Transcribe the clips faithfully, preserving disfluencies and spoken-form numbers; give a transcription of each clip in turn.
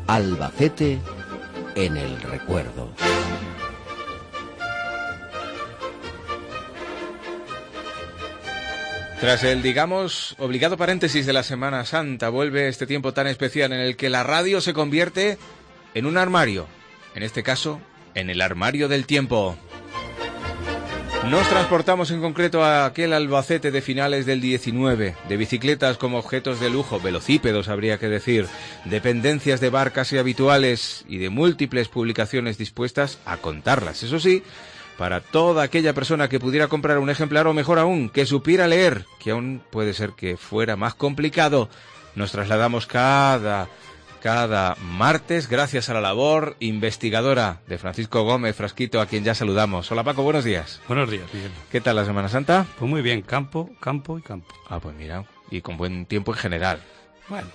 Albacete en el recuerdo. Tras el, digamos, obligado paréntesis de la Semana Santa, vuelve este tiempo tan especial en el que la radio se convierte en un armario. En este caso, en el armario del tiempo. Nos transportamos en concreto a aquel Albacete de finales del diecinueve, de bicicletas como objetos de lujo, velocípedos habría que decir, dependencias de bar casi habituales y de múltiples publicaciones dispuestas a contarlas. Eso sí, para toda aquella persona que pudiera comprar un ejemplar o mejor aún, que supiera leer, que aún puede ser que fuera más complicado, nos trasladamos cada... cada martes, gracias a la labor investigadora de Francisco Gómez Frasquito, a quien ya saludamos. Hola Paco, buenos días. Buenos días, Miguel. ¿Qué tal la Semana Santa? Pues muy bien, campo, campo y campo. Ah, pues mira, y con buen tiempo en general. Bueno.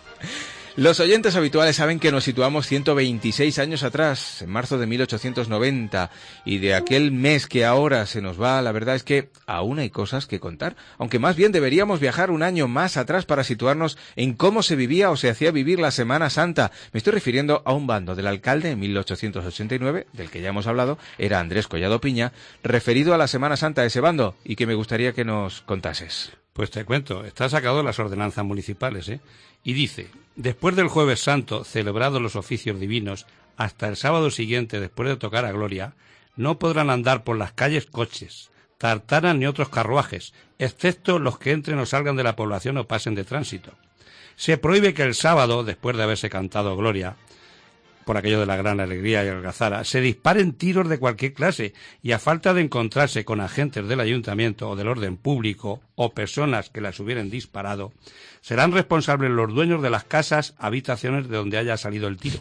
Los oyentes habituales saben que nos situamos ciento veintiséis años atrás, en marzo de mil ochocientos noventa, y de aquel mes que ahora se nos va, la verdad es que aún hay cosas que contar, aunque más bien deberíamos viajar un año más atrás para situarnos en cómo se vivía o se hacía vivir la Semana Santa. Me estoy refiriendo a un bando del alcalde en mil ochocientos ochenta y nueve, del que ya hemos hablado, era Andrés Collado Piña, referido a la Semana Santa de ese bando, y que me gustaría que nos contases. Pues te cuento, está sacado de las ordenanzas municipales, ¿eh? Y dice: después del Jueves Santo, celebrados los oficios divinos, hasta el sábado siguiente, después de tocar a gloria, no podrán andar por las calles coches, tartanas ni otros carruajes, excepto los que entren o salgan de la población o pasen de tránsito. Se prohíbe que el sábado, después de haberse cantado gloria, por aquello de la gran alegría y algazara, se disparen tiros de cualquier clase, y a falta de encontrarse con agentes del ayuntamiento o del orden público o personas que las hubieran disparado, serán responsables los dueños de las casas, habitaciones de donde haya salido el tiro.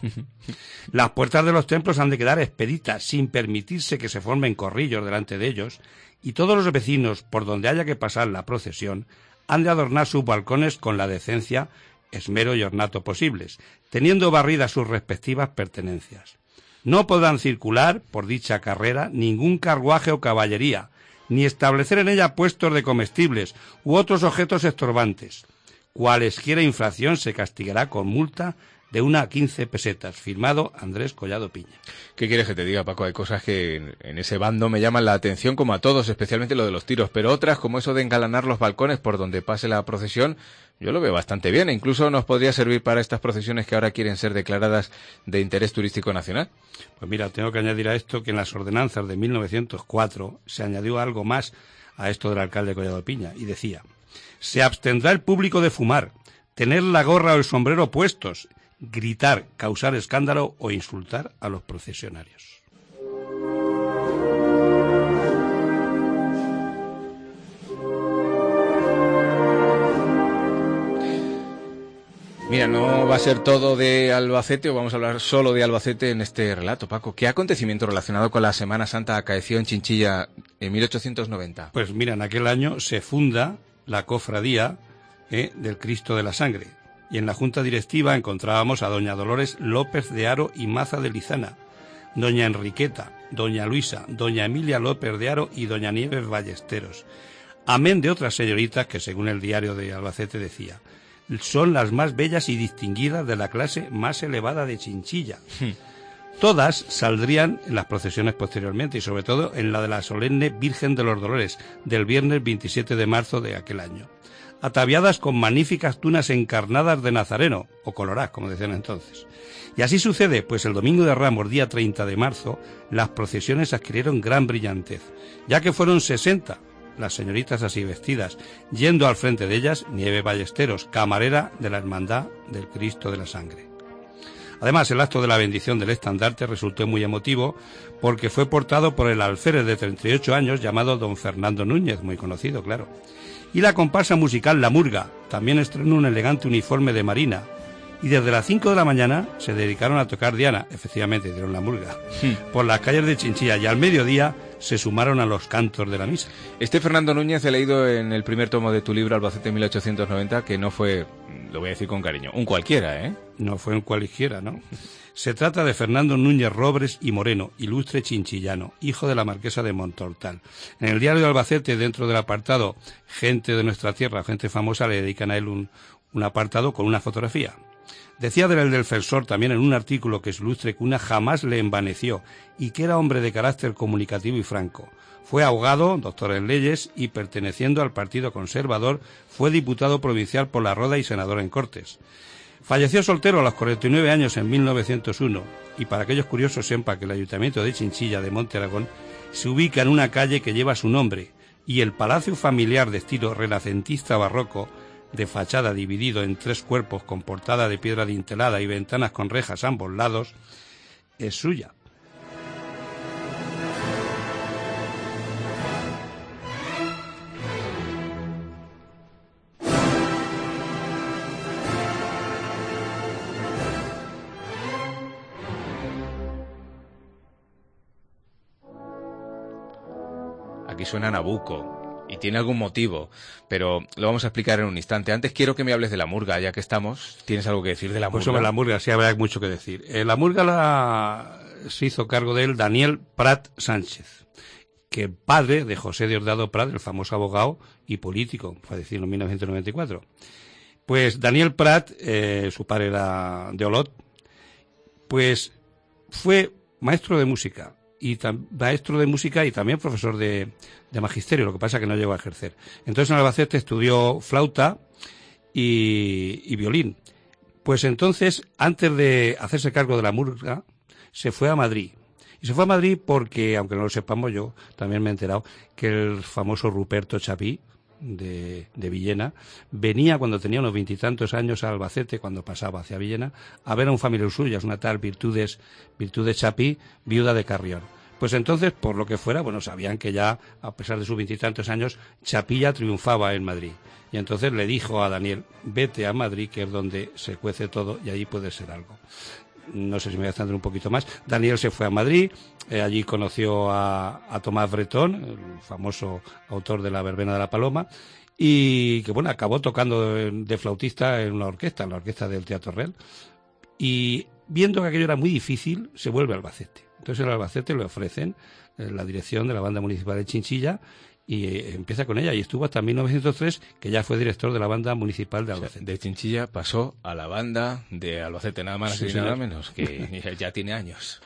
Las puertas de los templos han de quedar expeditas, sin permitirse que se formen corrillos delante de ellos, y todos los vecinos, por donde haya que pasar la procesión, han de adornar sus balcones con la decencia, esmero y ornato posibles, teniendo barridas sus respectivas pertenencias. No podrán circular por dicha carrera ningún carruaje o caballería, ni establecer en ella puestos de comestibles u otros objetos estorbantes. Cualesquiera infracción se castigará con multa de una a quince pesetas. Firmado Andrés Collado Piña. ¿Qué quieres que te diga, Paco? Hay cosas que en, en ese bando me llaman la atención, como a todos, especialmente lo de los tiros, pero otras, como eso de engalanar los balcones por donde pase la procesión, yo lo veo bastante bien, e incluso nos podría servir para estas procesiones que ahora quieren ser declaradas de interés turístico nacional. Pues mira, tengo que añadir a esto que en las ordenanzas de mil novecientos cuatro se añadió algo más a esto del alcalde Collado Piña, y decía: se abstendrá el público de fumar, tener la gorra o el sombrero puestos, gritar, causar escándalo o insultar a los procesionarios. Mira, no va a ser todo de Albacete, o vamos a hablar solo de Albacete en este relato, Paco. ¿Qué acontecimiento relacionado con la Semana Santa acaeció en Chinchilla en mil ochocientos noventa? Pues mira, en aquel año se funda la cofradía eh, del Cristo de la Sangre, y en la junta directiva encontrábamos a doña Dolores López de Haro y Maza de Lizana, doña Enriqueta, doña Luisa, doña Emilia López de Haro y doña Nieves Ballesteros, amén de otras señoritas que, según el diario de Albacete, decía: son las más bellas y distinguidas de la clase más elevada de Chinchilla. Todas saldrían en las procesiones posteriormente, y sobre todo en la de la solemne Virgen de los Dolores, del viernes veintisiete de marzo de aquel año, ataviadas con magníficas tunas encarnadas de nazareno, o colorás, como decían entonces. Y así sucede, pues el domingo de Ramos, día treinta de marzo, las procesiones adquirieron gran brillantez, ya que fueron sesenta las señoritas así vestidas, yendo al frente de ellas Nieve Ballesteros, camarera de la Hermandad del Cristo de la Sangre. Además, el acto de la bendición del estandarte resultó muy emotivo, porque fue portado por el alférez de treinta y ocho años llamado don Fernando Núñez, muy conocido, claro. Y la comparsa musical La Murga también estrenó un elegante uniforme de marina, y desde las cinco de la mañana se dedicaron a tocar diana, efectivamente dieron la murga, sí, por las calles de Chinchilla, y al mediodía se sumaron a los cantos de la misa. Este Fernando Núñez he leído en el primer tomo de tu libro Albacete mil ochocientos noventa, que no fue, lo voy a decir con cariño, un cualquiera, ¿eh? No fue un cualquiera, ¿no? Se trata de Fernando Núñez Robres y Moreno, ilustre chinchillano, hijo de la marquesa de Montortal. En el diario de Albacete, dentro del apartado Gente de nuestra tierra, gente famosa, le dedican a él un, un apartado con una fotografía. Decía del Defensor también en un artículo que es ilustre que una jamás le envaneció y que era hombre de carácter comunicativo y franco. Fue abogado, doctor en leyes y, perteneciendo al Partido Conservador, fue diputado provincial por La Roda y senador en Cortes. Falleció soltero a los cuarenta y nueve años en mil novecientos uno y para aquellos curiosos sepa que el Ayuntamiento de Chinchilla de Monte Aragón se ubica en una calle que lleva su nombre y el palacio familiar de estilo renacentista barroco, de fachada dividido en tres cuerpos con portada de piedra dintelada y ventanas con rejas a ambos lados, es suya. Aquí suena Nabucco y tiene algún motivo, pero lo vamos a explicar en un instante. Antes quiero que me hables de la murga, ya que estamos. ¿Tienes algo que decir de la Pues murga? sobre la murga sí habrá mucho que decir. Eh, la murga la... se hizo cargo de él Daniel Prat Sánchez, que padre de José Diosdado Prat, el famoso abogado y político, fallecido en mil novecientos noventa y cuatro. Pues Daniel Prat, eh, su padre era de Olot, pues fue maestro de música. y tam, maestro de música y también profesor de, de magisterio, lo que pasa es que no llegó a ejercer. Entonces en Albacete estudió flauta y, y violín. Pues entonces, antes de hacerse cargo de la murga, se fue a Madrid. Y se fue a Madrid porque, aunque no lo sepamos, yo también me he enterado que el famoso Ruperto Chapí, de, de Villena, venía cuando tenía unos veintitantos años a Albacete, cuando pasaba hacia Villena, a ver a un familiar suyo, una tal Virtudes, Virtudes Chapí, viuda de Carrión. Pues entonces, por lo que fuera, bueno, sabían que ya, a pesar de sus veintitantos años, Chapí ya triunfaba en Madrid. Y entonces le dijo a Daniel, vete a Madrid, que es donde se cuece todo, y allí puede ser algo. No sé si me voy a extender un poquito más. Daniel se fue a Madrid, eh, allí conoció a, a Tomás Bretón, el famoso autor de La verbena de la paloma, y que bueno, acabó tocando de, de flautista en una orquesta, en la orquesta del Teatro Real, y viendo que aquello era muy difícil, se vuelve a Albacete. Entonces en Albacete le ofrecen eh, la dirección de la banda municipal de Chinchilla, y eh, empieza con ella, y estuvo hasta mil novecientos tres, que ya fue director de la banda municipal de Albacete. O sea, de Chinchilla pasó a la banda de Albacete, nada más sí, y nada menos, que ya tiene años.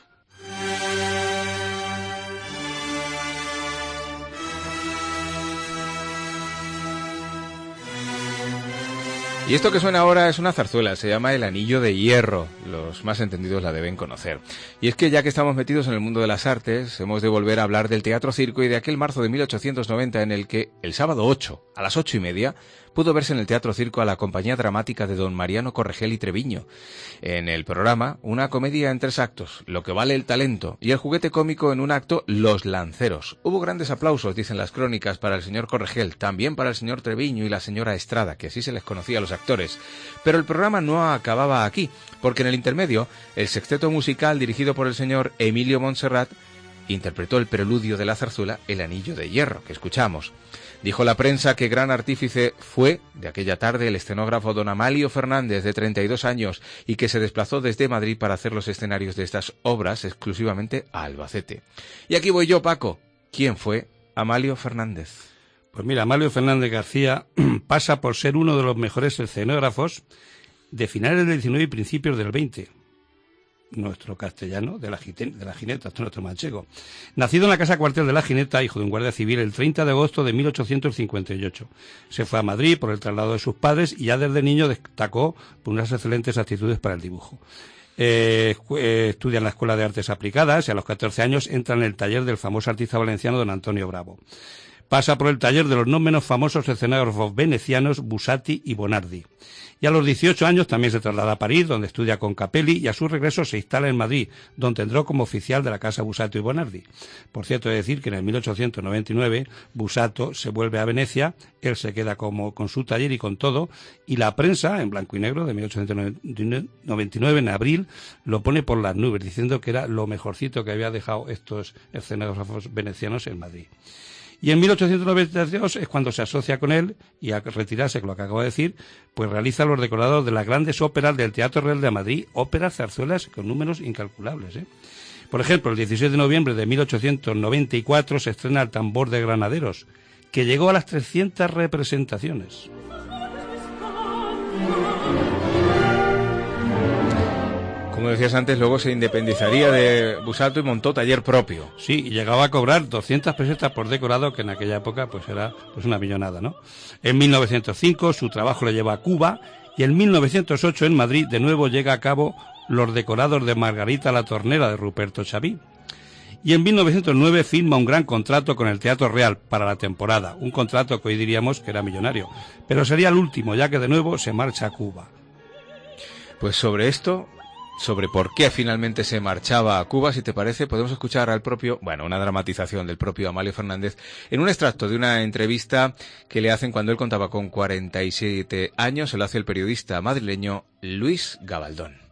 Y esto que suena ahora es una zarzuela, se llama El Anillo de Hierro, los más entendidos la deben conocer. Y es que ya que estamos metidos en el mundo de las artes, hemos de volver a hablar del Teatro Circo y de aquel marzo de mil ochocientos noventa en el que, el sábado ocho, a las ocho y media, pudo verse en el Teatro Circo a la compañía dramática de don Mariano Corregel y Treviño. En el programa, una comedia en tres actos, Lo que vale el talento, y el juguete cómico en un acto, Los lanceros. Hubo grandes aplausos, dicen las crónicas, para el señor Corregel, también para el señor Treviño y la señora Estrada, que así se les conocía a los actores. Pero el programa no acababa aquí, porque en el intermedio, el sexteto musical dirigido por el señor Emilio Montserrat interpretó el preludio de la zarzuela El Anillo de Hierro, que escuchamos. Dijo la prensa que gran artífice fue, de aquella tarde, el escenógrafo don Amalio Fernández, de treinta y dos años, y que se desplazó desde Madrid para hacer los escenarios de estas obras exclusivamente a Albacete. Y aquí voy yo, Paco. ¿Quién fue Amalio Fernández? Pues mira, Amalio Fernández García pasa por ser uno de los mejores escenógrafos de finales del diecinueve y principios del veinte. Nuestro castellano de la, de la Gineta, esto es nuestro manchego. Nacido en la casa cuartel de la Gineta, hijo de un guardia civil, el treinta de agosto de mil ochocientos cincuenta y ocho. Se fue a Madrid por el traslado de sus padres y ya desde niño destacó por unas excelentes actitudes para el dibujo. Eh, eh, estudia en la Escuela de Artes Aplicadas y a los catorce años entra en el taller del famoso artista valenciano don Antonio Bravo. Pasa por el taller de los no menos famosos escenógrafos venecianos Busati y Bonardi. Y a los dieciocho años también se traslada a París, donde estudia con Capelli, y a su regreso se instala en Madrid, donde entró como oficial de la casa Busati y Bonardi. Por cierto, he de decir que en el mil ochocientos noventa y nueve Busato se vuelve a Venecia, él se queda como con su taller y con todo, y la prensa, en blanco y negro, de mil ochocientos noventa y nueve, en abril, lo pone por las nubes, diciendo que era lo mejorcito que había dejado estos escenógrafos venecianos en Madrid. Y en mil ochocientos noventa y dos es cuando se asocia con él, y al retirarse, con lo que acabo de decir, pues realiza los decorados de las grandes óperas del Teatro Real de Madrid, óperas, zarzuelas con números incalculables, ¿eh? Por ejemplo, el dieciséis de noviembre de mil ochocientos noventa y cuatro se estrena El tambor de Granaderos, que llegó a las trescientas representaciones. decías antes, luego se independizaría de Busalto y montó taller propio. Sí, y llegaba a cobrar doscientas pesetas por decorado, que en aquella época pues era pues una millonada, ¿no? En mil novecientos cinco su trabajo le lleva a Cuba, y en mil novecientos ocho en Madrid de nuevo llega a cabo los decorados de Margarita la Tornera de Ruperto Chaví. Y en mil novecientos nueve firma un gran contrato con el Teatro Real para la temporada, un contrato que hoy diríamos que era millonario, pero sería el último, ya que de nuevo se marcha a Cuba. Pues sobre esto, sobre por qué finalmente se marchaba a Cuba, si te parece, podemos escuchar al propio, bueno, una dramatización del propio Amalio Fernández en un extracto de una entrevista que le hacen cuando él contaba con cuarenta y siete años, se lo hace el periodista madrileño Luis Gabaldón.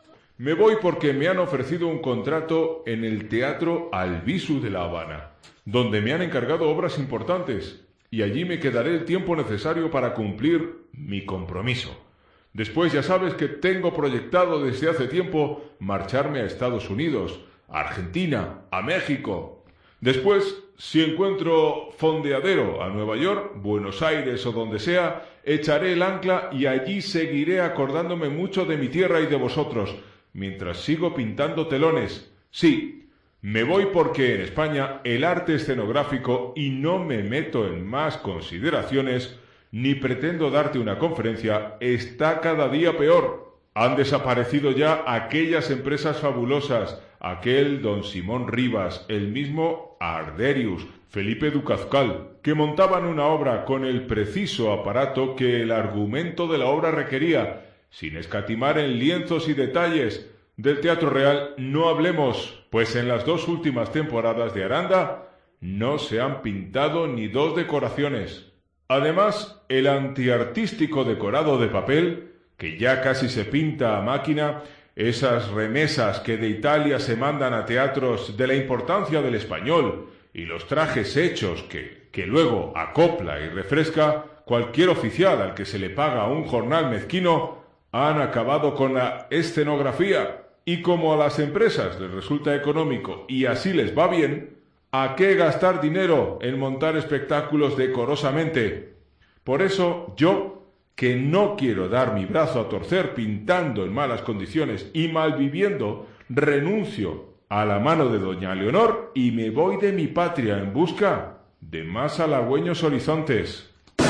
Me voy porque me han ofrecido un contrato en el Teatro Albizu de La Habana, donde me han encargado obras importantes, y allí me quedaré el tiempo necesario para cumplir mi compromiso. Después ya sabes que tengo proyectado desde hace tiempo marcharme a Estados Unidos, a Argentina, a México. Después, si encuentro fondeadero a Nueva York, Buenos Aires o donde sea, echaré el ancla y allí seguiré acordándome mucho de mi tierra y de vosotros, mientras sigo pintando telones. Sí, me voy porque en España el arte escenográfico, y no me meto en más consideraciones, ni pretendo darte una conferencia, está cada día peor. Han desaparecido ya aquellas empresas fabulosas, aquel don Simón Rivas, el mismo Arderius, Felipe Ducazcal, que montaban una obra con el preciso aparato que el argumento de la obra requería, sin escatimar en lienzos y detalles. Del Teatro Real no hablemos, pues en las dos últimas temporadas de Aranda no se han pintado ni dos decoraciones. Además, el antiartístico decorado de papel, que ya casi se pinta a máquina, esas remesas que de Italia se mandan a teatros de la importancia del español, y los trajes hechos que, que luego acopla y refresca cualquier oficial al que se le paga un jornal mezquino, han acabado con la escenografía. Y como a las empresas les resulta económico y así les va bien, ¿a qué gastar dinero en montar espectáculos decorosamente? Por eso yo, que no quiero dar mi brazo a torcer pintando en malas condiciones y malviviendo, renuncio a la mano de doña Leonor y me voy de mi patria en busca de más halagüeños horizontes.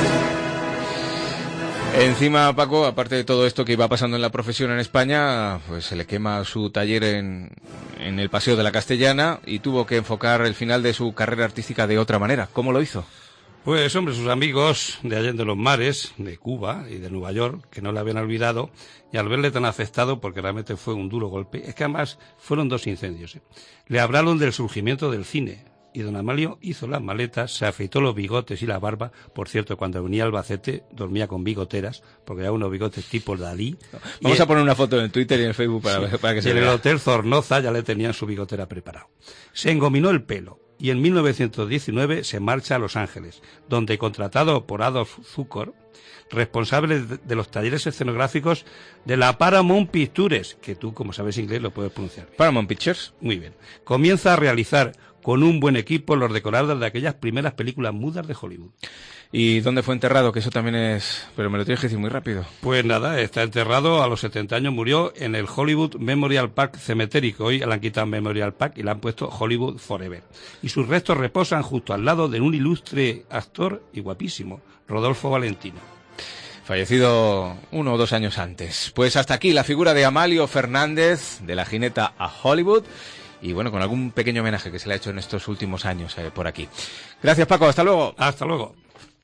Encima, Paco, aparte de todo esto que iba pasando en la profesión en España, pues se le quema su taller en, en el Paseo de la Castellana y tuvo que enfocar el final de su carrera artística de otra manera. ¿Cómo lo hizo? Pues, hombre, sus amigos de Allende los Mares, de Cuba y de Nueva York, que no le habían olvidado, y al verle tan afectado, porque realmente fue un duro golpe, es que además fueron dos incendios, ¿eh? Le hablaron del surgimiento del cine. Y don Amalio hizo las maletas, se afeitó los bigotes y la barba. Por cierto, cuando venía a Albacete dormía con bigoteras, porque había unos bigotes tipo Dalí. Vamos y a poner una foto en el Twitter y en el Facebook para, sí, para que se vea. vea. En el Hotel Zornoza ya le tenían su bigotera preparado. Se engominó el pelo y en mil novecientos diecinueve se marcha a Los Ángeles, donde, contratado por Adolf Zukor, responsable de los talleres escenográficos de la Paramount Pictures, que tú, como sabes inglés, lo puedes pronunciar. Paramount Pictures. Muy bien. Comienza a realizar con un buen equipo los decorados de aquellas primeras películas mudas de Hollywood. ¿Y dónde fue enterrado? Que eso también es... Pero me lo tienes que decir muy rápido. Pues nada, está enterrado, a los setenta años murió en el Hollywood Memorial Park Cemetery, que hoy le han quitado Memorial Park y le han puesto Hollywood Forever. Y sus restos reposan justo al lado de un ilustre actor y guapísimo, Rodolfo Valentino. Fallecido uno o dos años antes. Pues hasta aquí la figura de Amalio Fernández, de la jineta a Hollywood. Y bueno, con algún pequeño homenaje que se le ha hecho en estos últimos años eh, por aquí. Gracias, Paco. Hasta luego. Hasta luego.